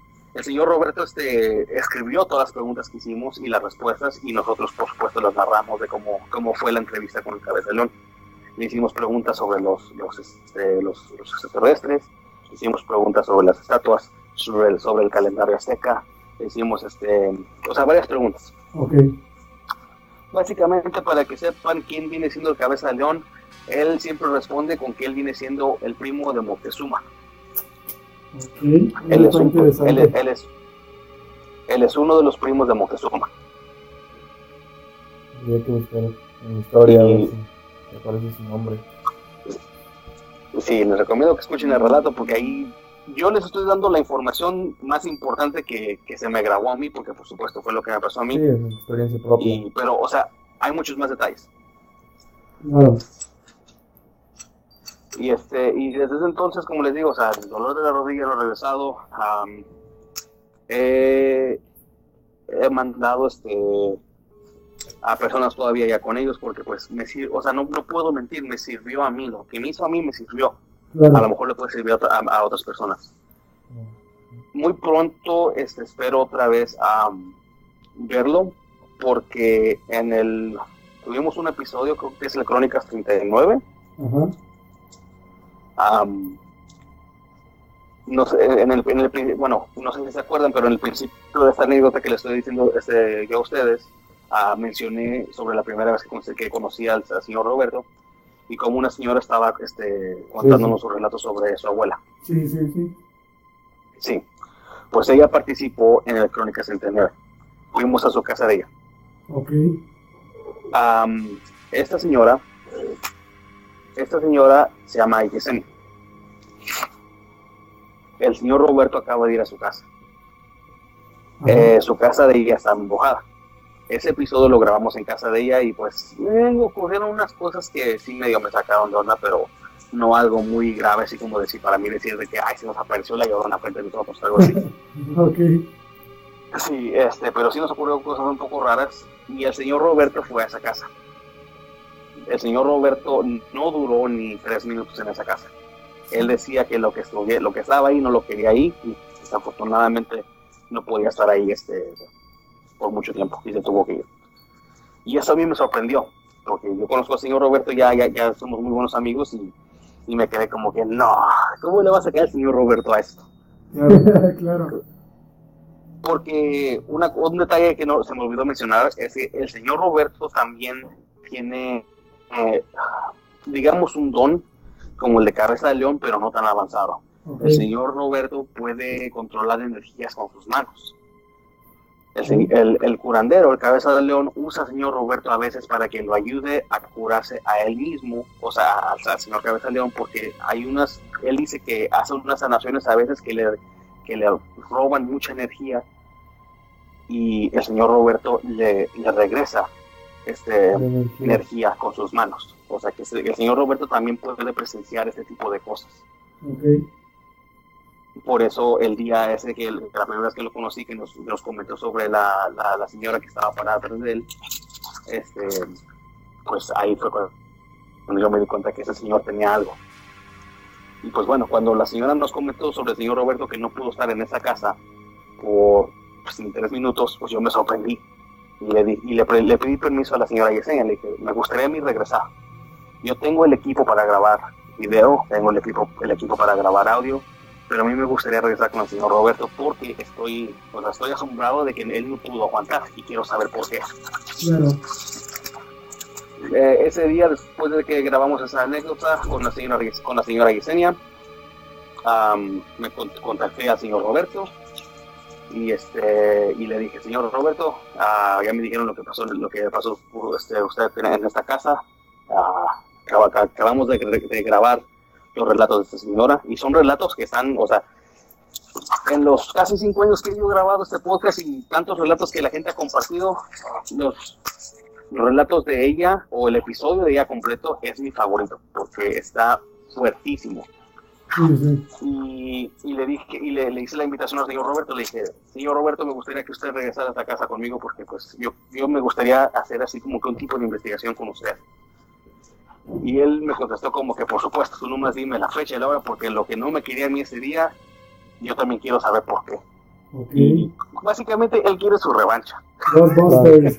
escribió todas las preguntas que hicimos y las respuestas, y nosotros por supuesto las narramos de cómo fue la entrevista con el Cabeza de León. Le hicimos preguntas sobre los extraterrestres, hicimos preguntas sobre las estatuas, sobre el calendario azteca, hicimos varias preguntas. Básicamente, para que sepan quién viene siendo el Cabeza de León, él siempre responde con que él viene siendo el primo de Moctezuma. Él es uno de los primos de Moctezuma. Había que buscar en historia a ver si aparece su nombre. Sí, les recomiendo que escuchen el relato, porque ahí yo les estoy dando la información más importante que se me grabó a mí, porque por supuesto fue lo que me pasó a mí. Sí, es una experiencia propia. Pero, hay muchos más detalles. Y desde ese entonces, como les digo, el dolor de la rodilla lo he regresado. He mandado a personas todavía ya con ellos, porque pues me sirve, no puedo mentir, me sirvió a mí, lo que me hizo a mí me sirvió. A lo mejor le puede servir a otras personas. Muy pronto espero otra vez a verlo, porque tuvimos un episodio, creo que es el Crónicas 39. No sé, no sé si se acuerdan, pero en el principio de esta anécdota que les estoy diciendo yo a ustedes, mencioné sobre la primera vez que conocí al señor Roberto, y como una señora estaba contándonos su relato sobre su abuela. Sí, pues ella participó en el Crónicas 39. Fuimos a su casa de ella. Esta señora se llama Yesenia. el señor Roberto acaba de ir a su casa. Su casa de ella está embrujada. Ese episodio lo grabamos en casa de ella y pues ocurrieron unas cosas que sí medio me sacaron de onda, pero no algo muy grave, así como decir para mí decir de que ay, se nos apareció la Llorona frente a nosotros, algo así. Ok. Sí, pero sí nos ocurrieron cosas un poco raras y el señor Roberto fue a esa casa. El señor Roberto no duró ni 3 minutos en esa casa. Él decía que lo que estaba ahí no lo quería ahí y desafortunadamente no podía estar ahí por mucho tiempo y se tuvo que ir. Y eso a mí me sorprendió, porque yo conozco al señor Roberto, ya somos muy buenos amigos y me quedé como que no, ¿cómo le va a sacar el señor Roberto a esto? Claro. Porque un detalle que no se me olvidó mencionar es que el señor Roberto también tiene, digamos, un don como el de Cabeza de León, pero no tan avanzado. Okay. El señor Roberto puede controlar energías con sus manos. El curandero, el Cabeza de León, usa al señor Roberto a veces para que lo ayude a curarse a él mismo, o sea, al señor Cabeza de León, porque él dice que hace unas sanaciones a veces que le roban mucha energía y el señor Roberto le regresa energía con sus manos. O sea que el señor Roberto también puede presenciar este tipo de cosas. Okay. Por eso el día ese que la primera vez que lo conocí, que nos comentó sobre la señora que estaba parada atrás de él, pues ahí fue cuando yo me di cuenta que ese señor tenía algo. Y pues bueno, cuando la señora nos comentó sobre el señor Roberto que no pudo estar en esa casa por 3 minutos, pues yo me sorprendí y le pedí permiso a la señora Yesenia. Le dije, me gustaría a mí regresar. Yo tengo el equipo para grabar video, tengo el equipo para grabar audio, pero a mí me gustaría regresar con el señor Roberto porque estoy asombrado de que él no pudo aguantar y quiero saber por qué. Claro. Ese día, después de que grabamos esa anécdota con la señora Yesenia, me contacté al señor Roberto y le dije, señor Roberto, ya me dijeron lo que pasó usted en esta casa. Acabamos de grabar los relatos de esta señora y son relatos que están, o sea, en los casi 5 años que yo he grabado este podcast y tantos relatos que la gente ha compartido, los relatos de ella o el episodio de ella completo es mi favorito porque está fuertísimo. Sí. Y le dije le hice la invitación al señor Roberto. Le dije, señor Roberto, me gustaría que usted regresara a esta casa conmigo porque pues yo me gustaría hacer así como que un tipo de investigación con usted. Y él me contestó como que por supuesto, tú nomás dime la fecha y la hora porque lo que no me quería a mí ese día, yo también quiero saber por qué. Okay. Y básicamente él quiere su revancha. Ghostbusters.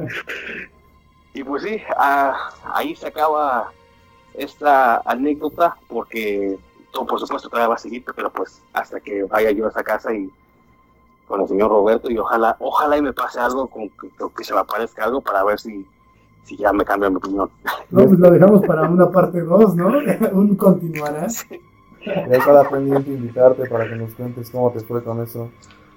Y pues sí, ahí se acaba esta anécdota porque por supuesto todavía va a seguir, pero pues hasta que vaya yo a esa casa y con el señor Roberto y ojalá y me pase algo que se me aparezca algo para ver si ya me cambia mi opinión. No, pues lo dejamos para una parte 2, ¿no? Un continuará. Sí. Ya estará pendiente invitarte para que nos cuentes cómo te fue con eso.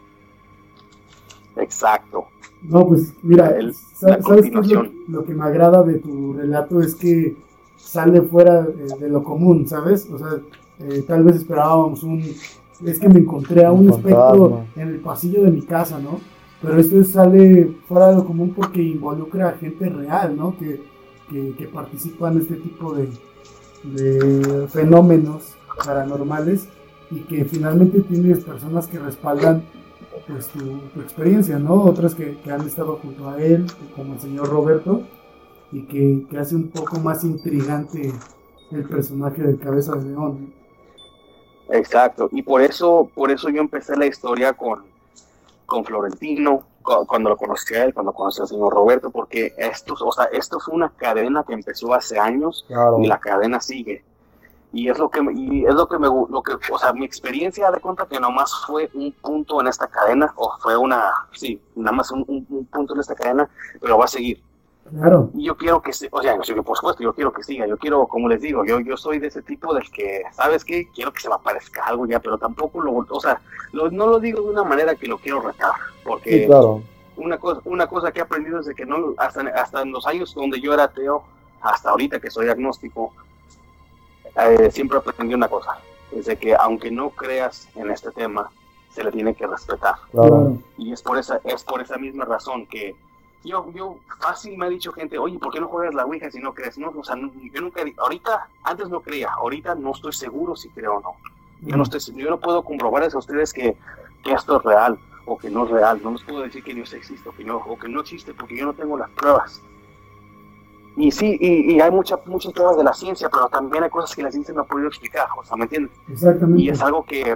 Exacto. No, pues mira, ¿sabes qué es lo que me agrada de tu relato? Es que sale fuera de lo común, ¿sabes? O sea, tal vez esperábamos es que me encontré a un espectro en el pasillo de mi casa, ¿no? Pero esto sale fuera de lo común porque involucra a gente real, ¿no? Que participa en este tipo de fenómenos paranormales y que finalmente tienes personas que respaldan pues tu experiencia, ¿no? Otras que han estado junto a él, como el señor Roberto, y que hace un poco más intrigante el personaje del Cabeza de León. Exacto, y por eso yo empecé la historia con Florentino, cuando lo conocí a él, cuando conocí al señor Roberto, porque esto fue una cadena que empezó hace años, claro. Y la cadena sigue. Y es lo que o sea, mi experiencia de cuenta que nomás fue un punto en esta cadena, o fue nada más un punto en esta cadena, pero va a seguir. Claro. Y yo quiero que, o sea, por supuesto, yo quiero que siga, yo quiero, como les digo, yo soy de ese tipo del que, ¿sabes qué? Quiero que se me aparezca algo ya, pero tampoco no lo digo de una manera que lo quiero retar, porque sí, claro. Una cosa que he aprendido es de que no, hasta en los años donde yo era ateo, hasta ahorita que soy agnóstico, siempre aprendí una cosa, es de que aunque no creas en este tema, se le tiene que respetar. Claro. Y es por esa misma razón que yo fácil me ha dicho gente, oye, ¿por qué no juegas la Ouija si no crees? No, o sea, yo nunca, ahorita, antes no creía, ahorita no estoy seguro si creo o no. Yo no puedo comprobarles a ustedes que esto es real o que no es real. No les puedo decir que Dios existe o que no existe porque yo no tengo las pruebas. Y sí, y hay muchas pruebas de la ciencia, pero también hay cosas que la ciencia no ha podido explicar, o sea, ¿me entiendes? Exactamente. Y es algo que,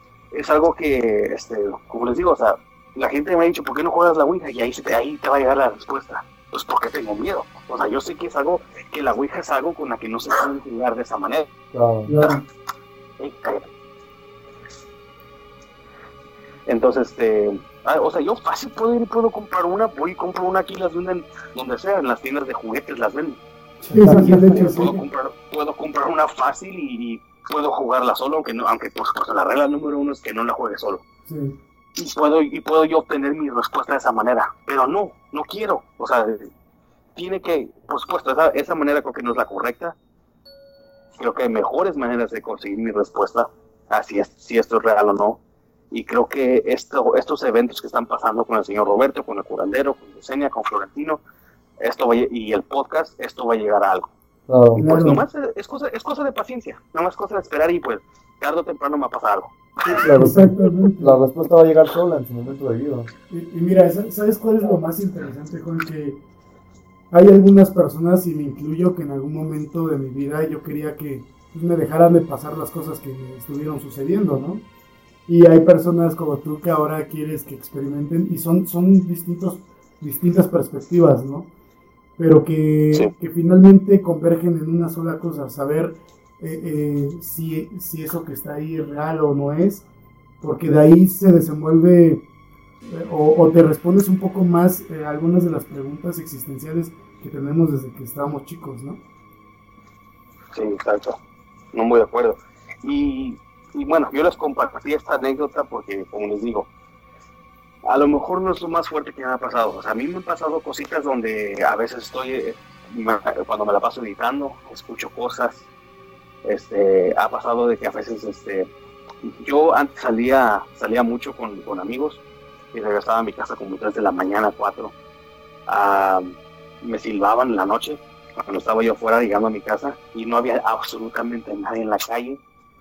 como les digo, o sea, la gente me ha dicho, ¿por qué no juegas la Ouija? Y ahí te va a llegar la respuesta. Pues porque tengo miedo. O sea, yo sé que es algo, que la Ouija es algo con la que no se puede jugar de esa manera. Claro. Cállate. Entonces, o sea, yo fácil puedo comprar una, voy y compro una aquí, las venden donde sea, en las tiendas de juguetes las venden. Sí, de hecho, sí. Puedo comprar una fácil y puedo jugarla solo, aunque pues, la regla número 1 es que no la juegue solo. Sí. Y puedo yo obtener mi respuesta de esa manera, pero no quiero. O sea, tiene que, por supuesto, esa manera creo que no es la correcta. Creo que hay mejores maneras de conseguir mi respuesta, si esto es real o no. Y creo que estos eventos que están pasando con el señor Roberto, con el curandero, con Yesenia, con Florentino, y el podcast, esto va a llegar a algo. Claro. Y pues nomás es cosa de paciencia, nomás cosa de esperar y pues tarde o temprano me va a pasar algo. La respuesta va a llegar sola en su momento debido. Y mira, ¿sabes cuál es lo más interesante, Juan? Que hay algunas personas, y me incluyo, que en algún momento de mi vida yo quería que pues, me dejaran de pasar las cosas que me estuvieron sucediendo, ¿no? Y hay personas como tú que ahora quieres que experimenten, y son distintas perspectivas, ¿no? Pero que finalmente convergen en una sola cosa, saber si eso que está ahí es real o no es, porque de ahí se desenvuelve o te respondes un poco más algunas de las preguntas existenciales que tenemos desde que estábamos chicos, ¿no? Sí, exacto, no muy de acuerdo. Y bueno, yo les compartí esta anécdota porque, como les digo, a lo mejor no es lo más fuerte que me ha pasado. O sea, a mí me han pasado cositas donde a veces estoy, cuando me la paso editando, escucho cosas. Ha pasado de que a veces, yo antes salía mucho con amigos y regresaba a mi casa como 3 de la mañana, 4. Me silbaban en la noche cuando estaba yo afuera llegando a mi casa y no había absolutamente nadie en la calle.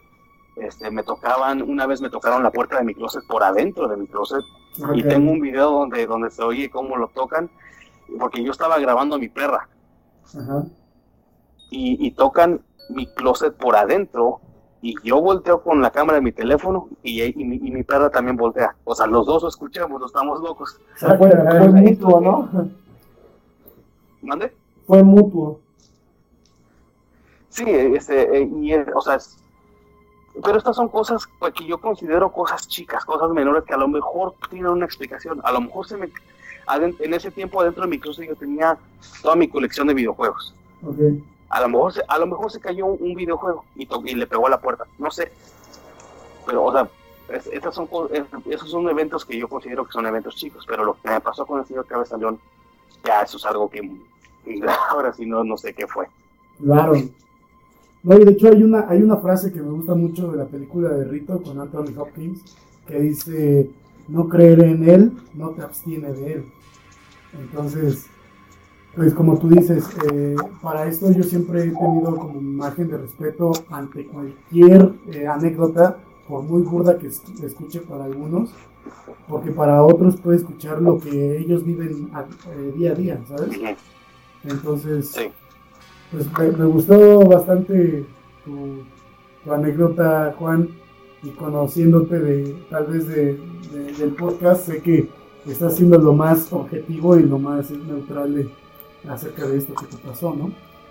Una vez me tocaron la puerta de mi closet por adentro de mi closet. Okay. Y tengo un video donde se oye cómo lo tocan, porque yo estaba grabando a mi perra. Uh-huh. Y tocan mi closet por adentro y yo volteo con la cámara de mi teléfono y mi perra también voltea. O sea, los dos lo escuchamos, no estamos locos. O sea, fue mutuo, ¿no? ¿Mande? Fue mutuo. Sí, o sea, pero estas son cosas que yo considero cosas chicas, cosas menores que a lo mejor tienen una explicación. A lo mejor en ese tiempo adentro de mi closet yo tenía toda mi colección de videojuegos. Okay. A lo mejor se cayó un videojuego y le pegó a la puerta, no sé. Pero, o sea, esos son eventos que yo considero que son eventos chicos, pero lo que me pasó con el señor Cabezalón, ya eso es algo que ahora sí no sé qué fue. Claro. No, y de hecho hay una frase que me gusta mucho de la película de Rito con Anthony Hopkins, que dice, no creer en él no te abstiene de él. Entonces, pues como tú dices, para esto yo siempre he tenido como imagen de respeto ante cualquier anécdota, por muy burda que escuche para algunos, porque para otros puede escuchar lo que ellos viven día a día, ¿sabes? Entonces... Sí. Pues me gustó bastante tu anécdota, Juan, y conociéndote tal vez del podcast, sé que estás siendo lo más objetivo y lo más neutral acerca de esto que te pasó, ¿no?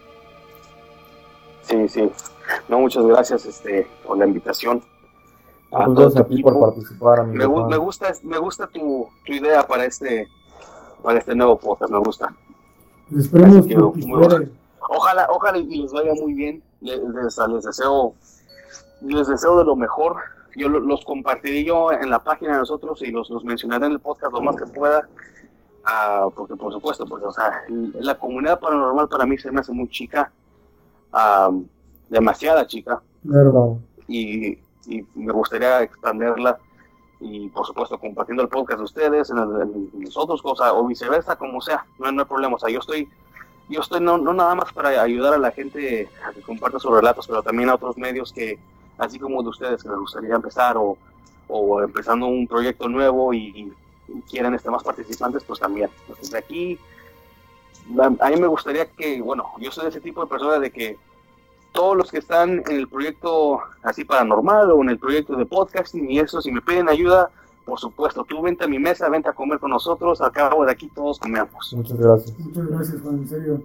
Sí. No, muchas gracias por la invitación. Gracias a ti por participar, amigo. Me gusta tu idea para este nuevo podcast, me gusta. Pues esperemos que Ojalá y les vaya muy bien. Les deseo de lo mejor. Yo los compartiré yo en la página de nosotros y los mencionaré en el podcast lo más que pueda. Porque por supuesto, o sea, la comunidad paranormal para mí se me hace muy chica, demasiada chica. Claro. y me gustaría expanderla y por supuesto compartiendo el podcast de ustedes en nosotros, cosas o viceversa, como sea, no hay problema. O sea, yo estoy no nada más para ayudar a la gente a que comparta sus relatos, pero también a otros medios que, así como de ustedes, que les gustaría empezar o empezando un proyecto nuevo y quieren más participantes, pues también. Entonces, de aquí, a mí me gustaría que, bueno, yo soy de ese tipo de persona de que todos los que están en el proyecto así paranormal o en el proyecto de podcasting y eso, si me piden ayuda, por supuesto, tú vente a mi mesa, vente a comer con nosotros, al cabo de aquí todos comemos. Muchas gracias. Muchas gracias, Juan, en serio.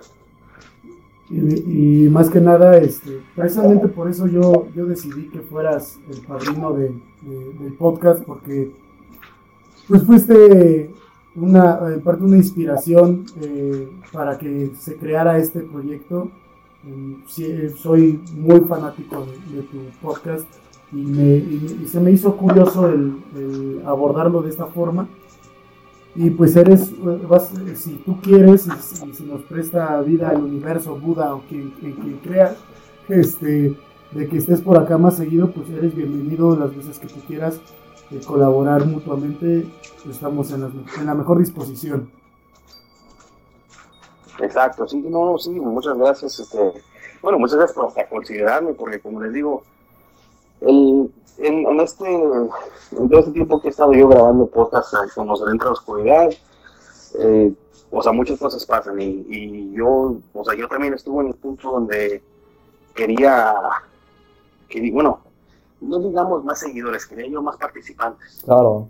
Y más que nada, precisamente por eso yo decidí que fueras el padrino del podcast, porque pues fuiste parte una inspiración para que se creara este proyecto. Sí, soy muy fanático de tu podcast y se me hizo curioso el abordarlo de esta forma. Y pues si tú quieres, y si nos presta vida el universo, Buda o quien crea, de que estés por acá más seguido, pues eres bienvenido las veces que tú quieras colaborar mutuamente. Estamos en la mejor disposición. Exacto, sí, sí, muchas gracias. Bueno, muchas gracias por considerarme, porque como les digo, en todo este tiempo que he estado yo grabando podcast como se entra a la oscuridad, o sea, muchas cosas pasan y yo también estuve en el punto donde quería, bueno, no digamos más seguidores, quería yo más participantes. Claro.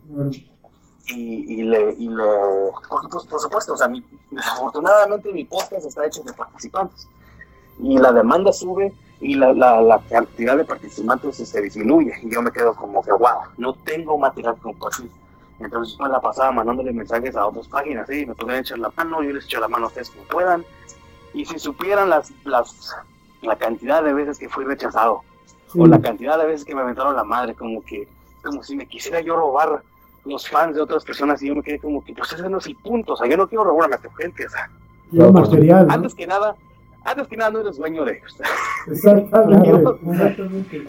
Por supuesto, o sea, desafortunadamente mi podcast está hecho de participantes y la demanda sube y la cantidad de participantes se disminuye y yo me quedo como que wow, no tengo material que compartir. Entonces me la pasaba mandándole mensajes a otras páginas, ¿sí? Me podían echar la mano, yo les echo la mano a ustedes como puedan, y si supieran la cantidad de veces que fui rechazado, sí, o la cantidad de veces que me aventaron la madre, como si me quisiera yo robar los fans de otras personas, y yo me quedé como que pues ese no es el punto. O sea, yo no quiero robar a la gente, o sea, material, ¿no? antes que nada no eres dueño de ellos. Exactamente.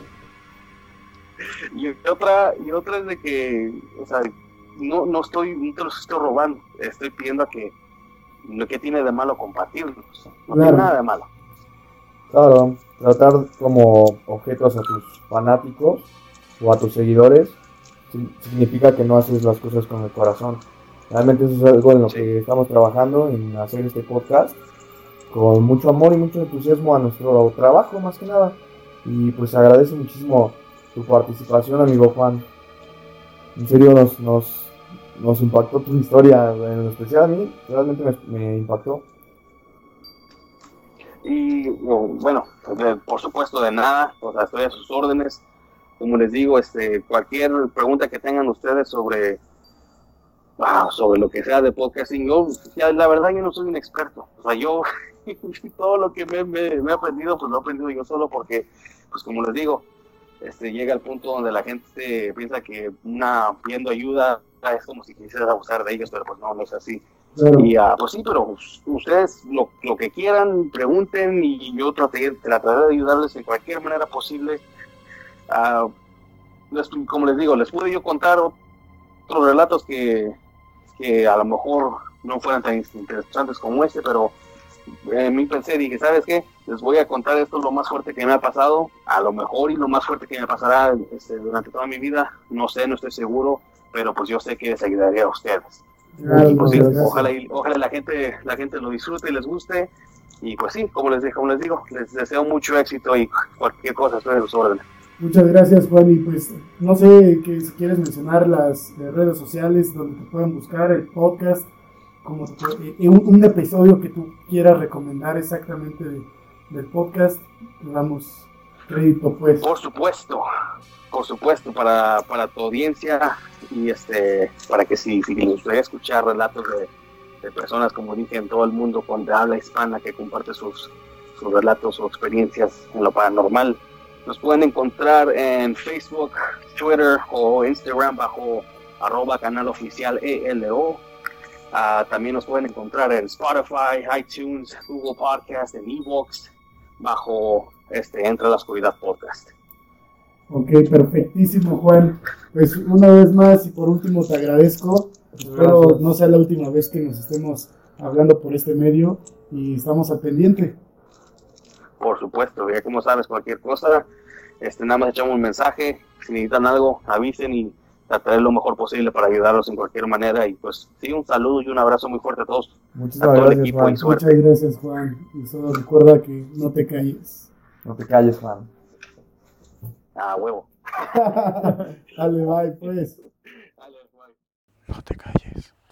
Y otra es de que, o sea, no te los estoy robando, estoy pidiendo a que lo que tiene de malo compartirlos, no tiene nada de malo. Claro, tratar como objetos a tus fanáticos o a tus seguidores significa que no haces las cosas con el corazón. Realmente eso es algo en lo que estamos trabajando, en hacer este podcast con mucho amor y mucho entusiasmo a nuestro trabajo, más que nada. Y pues agradezco muchísimo tu participación, amigo Juan. En serio nos impactó tu historia, en especial a mí, realmente me impactó. Y bueno, por supuesto, de nada, o sea, estoy a sus órdenes. Como les digo, cualquier pregunta que tengan ustedes sobre lo que sea de podcasting, la verdad yo no soy un experto. O sea, yo todo lo que me he aprendido, pues lo he aprendido yo solo, porque, pues como les digo, llega el punto donde la gente piensa que pidiendo ayuda es como si quisieras abusar de ellos, pero pues no es así. Claro. Y pues sí, pero ustedes lo que quieran, pregunten y yo trataré de ayudarles de cualquier manera posible. Como les digo, les pude yo contar otros relatos que a lo mejor no fueran tan interesantes como pero en mí dije, ¿sabes qué? Les voy a contar esto, lo más fuerte que me ha pasado, a lo mejor, y lo más fuerte que me pasará durante toda mi vida, no sé, no estoy seguro, pero pues yo sé que les ayudaré a ustedes. Claro, y pues sí, ojalá la gente lo disfrute y les guste, y pues sí, como les digo, les deseo mucho éxito y cualquier cosa estoy a sus órdenes. Muchas gracias, Juan, y pues no sé si quieres mencionar las redes sociales donde te pueden buscar, el podcast, como un episodio que tú quieras recomendar exactamente del podcast, te damos crédito, pues. Por supuesto, para tu audiencia y para que si les gustaría escuchar relatos de personas, como dije, en todo el mundo con habla hispana que comparte sus relatos o experiencias en lo paranormal, nos pueden encontrar en Facebook, Twitter o Instagram bajo @canaloficial ELO. También nos pueden encontrar en Spotify, iTunes, Google Podcast, en eVoox, bajo Entra a la Oscuridad Podcast. Ok, perfectísimo, Juan. Pues una vez más y por último te agradezco. Espero no sea la última vez que nos estemos hablando por este medio y estamos al pendiente. Por supuesto, ya como sabes, cualquier cosa, nada más echamos un mensaje, si necesitan algo, avisen y trataré lo mejor posible para ayudarlos en cualquier manera. Y pues sí, un saludo y un abrazo muy fuerte a todos. Muchísimas gracias, Juan. Muchas gracias, Juan. Y solo recuerda que no te calles. No te calles, Juan. Ah, huevo. Dale, bye, pues. Dale, bye. No te calles.